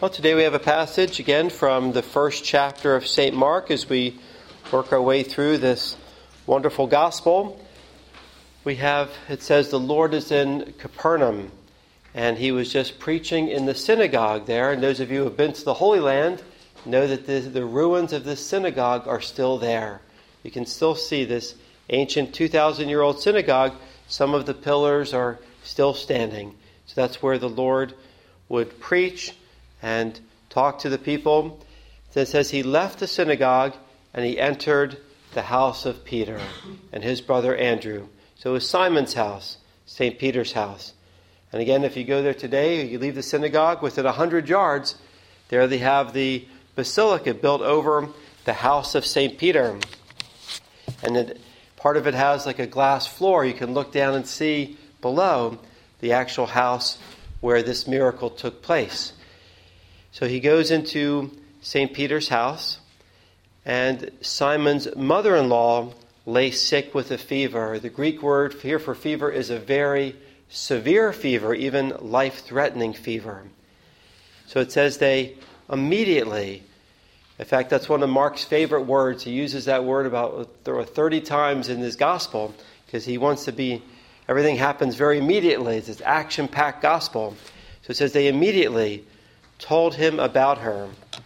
Well, today we have a passage again from the first chapter of St. Mark as we work our way through this wonderful gospel. It says the Lord is in Capernaum, and he was just preaching in the synagogue there. And those of you who have been to the Holy Land know that the ruins of this synagogue are still there. You can still see this ancient 2,000-year-old synagogue. Some of the pillars are still standing. So that's where the Lord would preach and talk to the people. It says he left the synagogue and he entered the house of Peter and his brother Andrew. So it was Simon's house, St. Peter's house. And again, if you go there today, you leave the synagogue, within 100 yards, there they have the basilica built over the house of St. Peter. And part of it has like a glass floor. You can look down and see below the actual house where this miracle took place. So he goes into St. Peter's house, and Simon's mother-in-law lay sick with a fever. The Greek word here for fever is a very severe fever, even life-threatening fever. So it says they immediately, in fact, that's one of Mark's favorite words. He uses that word about 30 times in his gospel because he wants everything happens very immediately. It's this action-packed gospel. So it says they immediately told him about her.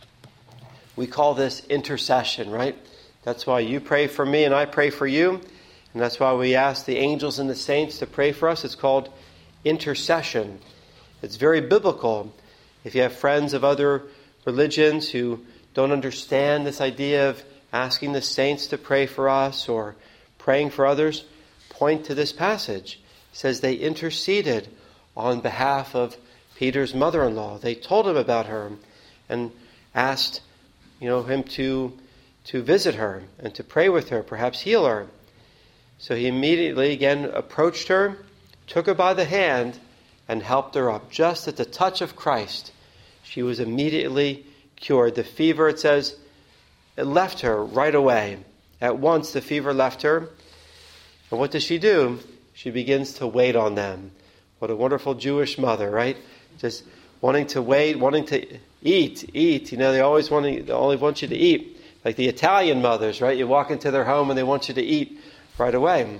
We call this intercession, right? That's why you pray for me and I pray for you. And that's why we ask the angels and the saints to pray for us. It's called intercession. It's very biblical. If you have friends of other religions who don't understand this idea of asking the saints to pray for us or praying for others, point to this passage. It says they interceded on behalf of Peter's mother-in-law. They told him about her and asked, him to visit her and to pray with her, perhaps heal her. So he immediately again approached her, took her by the hand, and helped her up. Just at the touch of Christ, she was immediately cured. The fever, it says, it left her right away. At once the fever left her. And what does she do? She begins to wait on them. What a wonderful Jewish mother, right? Just wanting to wait, wanting to eat. They always want you to eat. Like the Italian mothers, right? You walk into their home and they want you to eat right away.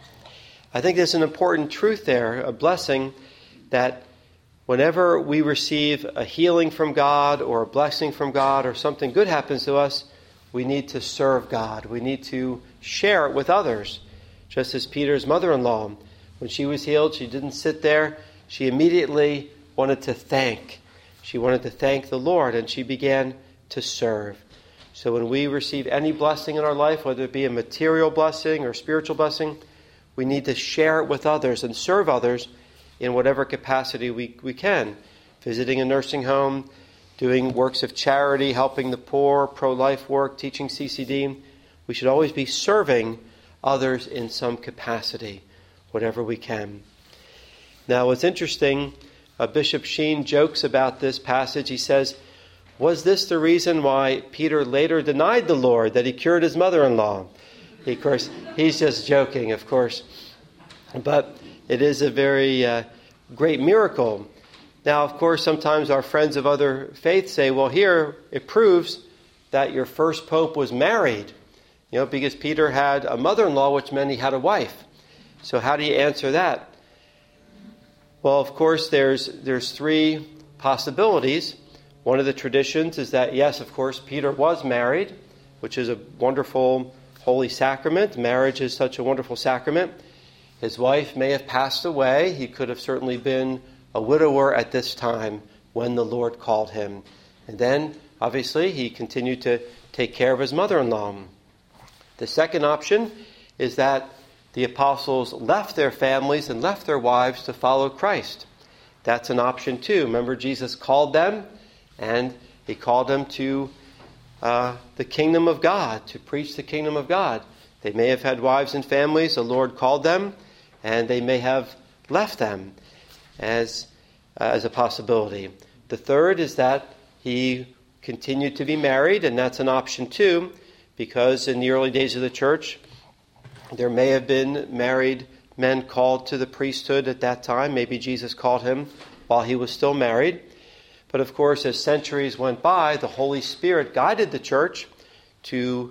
I think there's an important truth there, a blessing, that whenever we receive a healing from God or a blessing from God or something good happens to us, we need to serve God. We need to share it with others. Just as Peter's mother-in-law, when she was healed, she didn't sit there. She immediately wanted to thank. She wanted to thank the Lord, and she began to serve. So when we receive any blessing in our life, whether it be a material blessing or spiritual blessing, we need to share it with others and serve others in whatever capacity we can. Visiting a nursing home, doing works of charity, helping the poor, pro-life work, teaching CCD. We should always be serving others in some capacity, whatever we can. Now, what's interesting, Bishop Sheen jokes about this passage. He says, was this the reason why Peter later denied the Lord, that he cured his mother-in-law? Of course, he's just joking, of course. But it is a very great miracle. Now, of course, sometimes our friends of other faiths say, well, here it proves that your first pope was married. Because Peter had a mother-in-law, which meant he had a wife. So how do you answer that? Well, of course, there's three possibilities. One of the traditions is that, yes, of course, Peter was married, which is a wonderful holy sacrament. Marriage is such a wonderful sacrament. His wife may have passed away. He could have certainly been a widower at this time when the Lord called him. And then, obviously, he continued to take care of his mother-in-law. The second option is that the apostles left their families and left their wives to follow Christ. That's an option too. Remember, Jesus called them, and he called them to the kingdom of God, to preach the kingdom of God. They may have had wives and families. The Lord called them, and they may have left them as a possibility. The third is that he continued to be married, and that's an option too, because in the early days of the church, there may have been married men called to the priesthood at that time. Maybe Jesus called him while he was still married. But of course, as centuries went by, the Holy Spirit guided the church to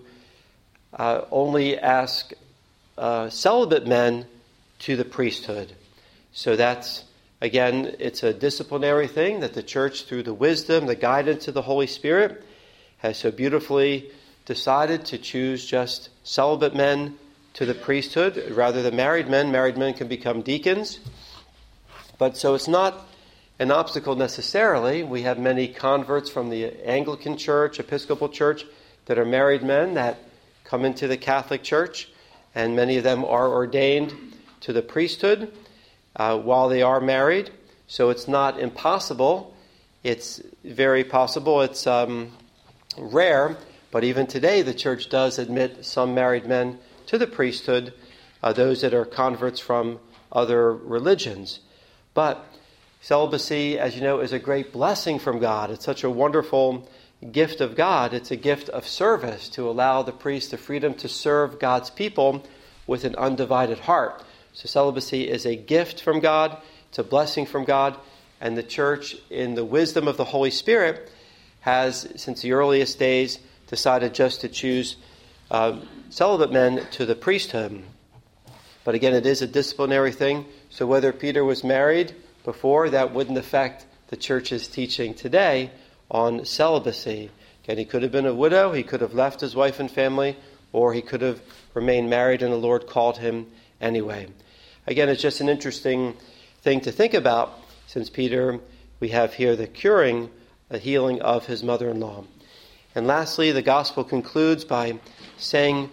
only ask celibate men to the priesthood. So that's, again, it's a disciplinary thing that the church, through the wisdom, the guidance of the Holy Spirit, has so beautifully decided to choose just celibate men to the priesthood rather than married men. Married men can become deacons. But so it's not an obstacle necessarily. We have many converts from the Anglican Church, Episcopal Church, that are married men that come into the Catholic Church, and many of them are ordained to the priesthood while they are married. So it's not impossible. It's very possible. It's rare, but even today the church does admit some married men to the priesthood, those that are converts from other religions. But celibacy, as you know, is a great blessing from God. It's such a wonderful gift of God. It's a gift of service to allow the priest the freedom to serve God's people with an undivided heart. So celibacy is a gift from God. It's a blessing from God. And the church, in the wisdom of the Holy Spirit, has, since the earliest days, decided just to choose celibate men to the priesthood. But again, it is a disciplinary thing. So whether Peter was married before, that wouldn't affect the church's teaching today on celibacy. Again, he could have been a widow, he could have left his wife and family, or he could have remained married and the Lord called him anyway. Again, it's just an interesting thing to think about, since Peter, we have here the healing of his mother-in-law. And lastly, the gospel concludes by saying,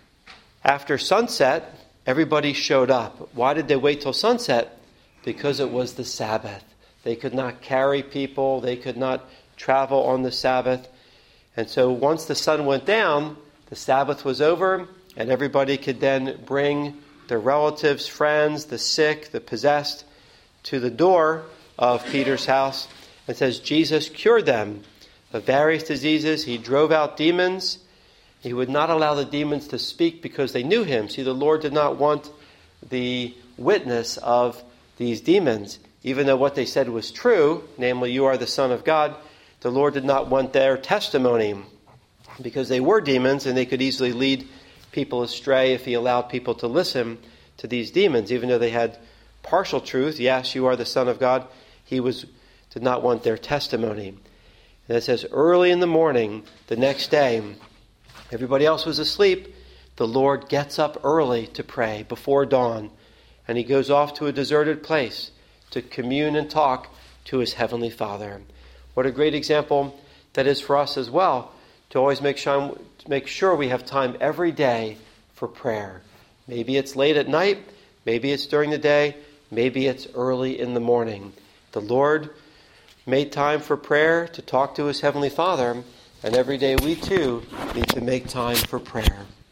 after sunset, everybody showed up. Why did they wait till sunset? Because it was the Sabbath. They could not carry people. They could not travel on the Sabbath. And so once the sun went down, the Sabbath was over, and everybody could then bring their relatives, friends, the sick, the possessed, to the door of Peter's house. It says Jesus cured them of various diseases. He drove out demons. He would not allow the demons to speak because they knew him. See, the Lord did not want the witness of these demons. Even though what they said was true, namely, you are the Son of God, the Lord did not want their testimony because they were demons and they could easily lead people astray if he allowed people to listen to these demons. Even though they had partial truth, yes, you are the Son of God, he did not want their testimony. And it says, early in the morning, the next day, everybody else was asleep, the Lord gets up early to pray before dawn, and he goes off to a deserted place to commune and talk to his heavenly Father. What a great example that is for us as well, to always make sure we have time every day for prayer. Maybe it's late at night, maybe it's during the day, maybe it's early in the morning. The Lord made time for prayer to talk to his heavenly Father, and every day we too need to make time for prayer.